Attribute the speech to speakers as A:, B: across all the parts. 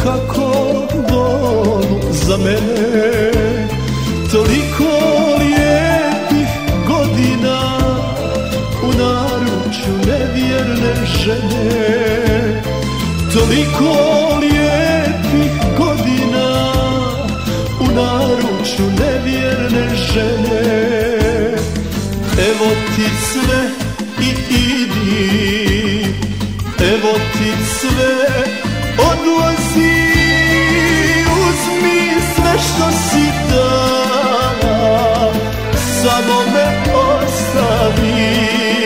A: kako bolu za mene. Toliko lijepih godina u naručju nevjerne žene. Toliko lijepih godina u naručju nevjerne žene. Evo ti sve i idi, evo ti sve odlazi. Uzmi sve što si dala, samo me ostavi.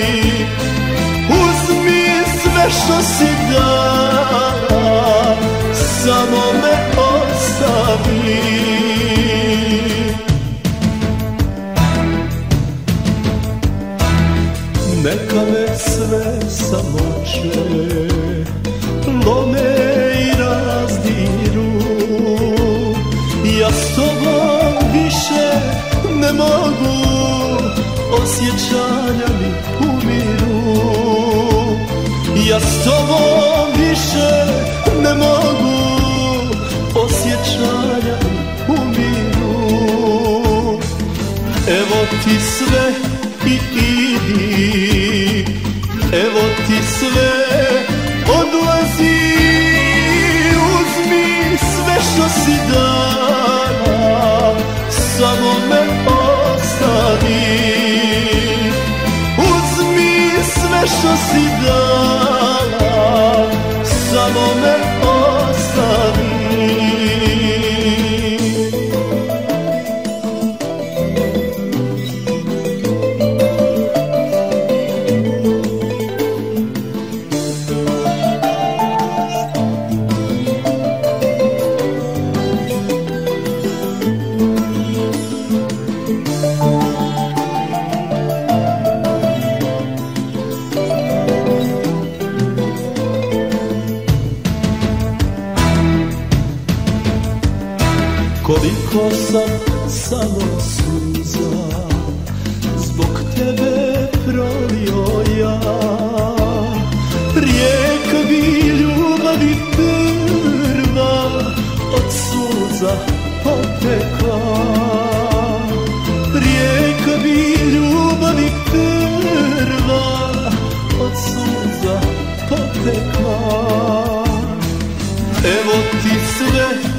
A: Uzmi sve što si dala, samo me ostavi. Neka me sve samoće lome i razdiru. Ja s tobom više ne mogu, osjećanja mi umiru. Ja s tobom više ne mogu, osjećanja mi umiru. Evo ti sve i idi, evo ti sve odlazi. Uzmi sve što si dala, samo me ostavi. Uzmi sve što si dala, samo me ostavi. Koliko sam samo suza zbog tebe prolio ja. Rijeka bi ljubavi prva od suza potekla. Rijeka bi ljubavi prva od suza potekla. Evo ti sve